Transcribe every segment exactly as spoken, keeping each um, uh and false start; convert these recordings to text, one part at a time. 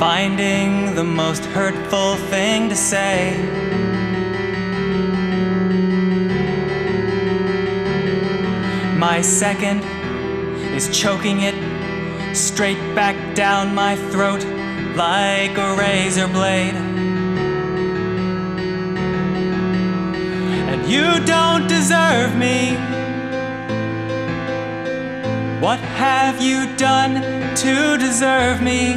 finding the most hurtful thing to say. My second is choking it straight back down my throat like a razor blade. And you don't deserve me. What have you done to deserve me?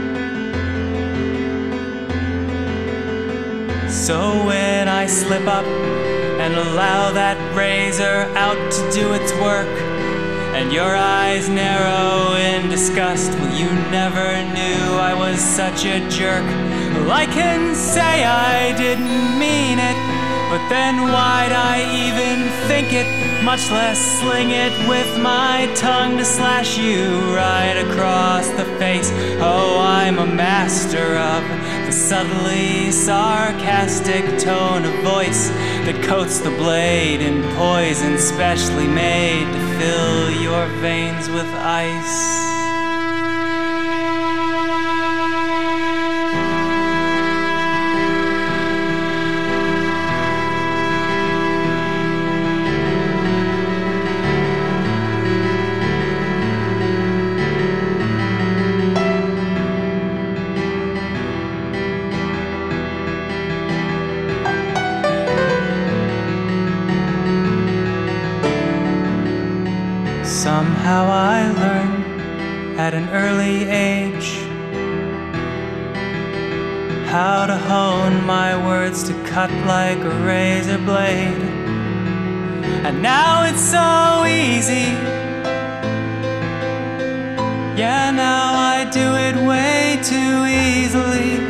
So when I slip up and allow that razor out to do its work, and your eyes narrow in disgust, well, you never knew I was such a jerk. Well, I can say I didn't mean it, but then why'd I even think it, much less sling it with my tongue to slash you right across the face? Oh, I'm a master of the subtly sarcastic tone of voice that coats the blade in poison specially made to fill your veins with ice. Somehow I learned at an early age how to hone my words to cut like a razor blade. And now it's so easy. Yeah, now I do it way too easily.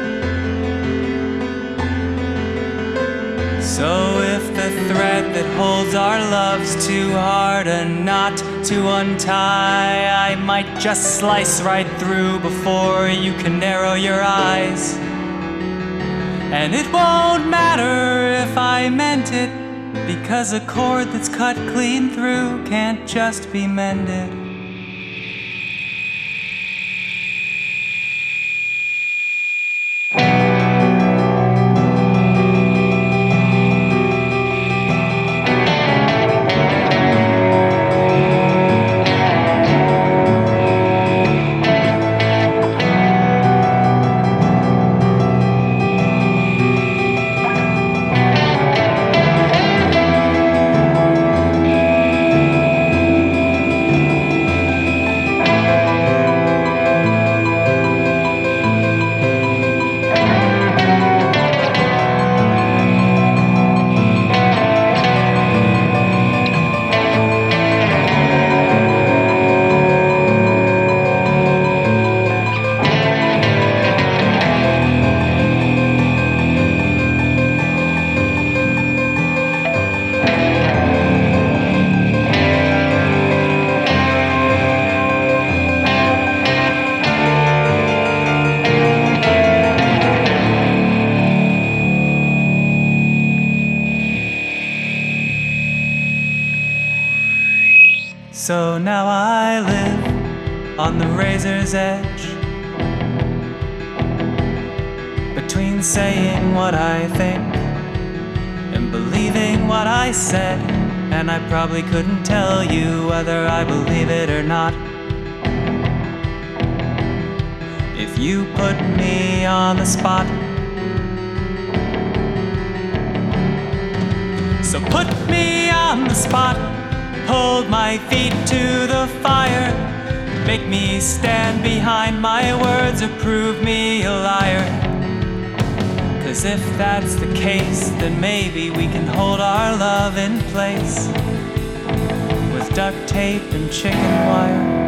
So if the thread that holds our love's too hard a knot to untie, I might just slice right through before you can narrow your eyes. And it won't matter if I meant it, because a cord that's cut clean through can't just be mended. So now I live on the razor's edge, between saying what I think and believing what I said. And I probably couldn't tell you whether I believe it or not. If you put me on the spot, so put me on the spot. Hold my feet to the fire. Make me stand behind my words or prove me a liar. 'Cause if that's the case, then maybe we can hold our love in place with duct tape and chicken wire.